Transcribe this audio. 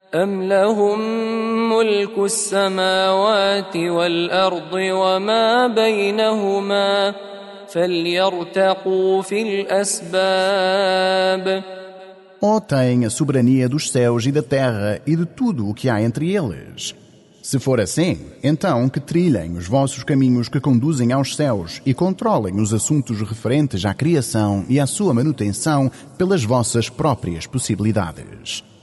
أم لهم ملك السماوات والأرض وما بينهما فليرتقوا في الأسباب. Ou têm a soberania dos céus e da terra e de tudo o que há entre eles? Se for assim, então que trilhem os vossos caminhos que conduzem aos céus e controlem os assuntos referentes à criação e à sua manutenção pelas vossas próprias possibilidades.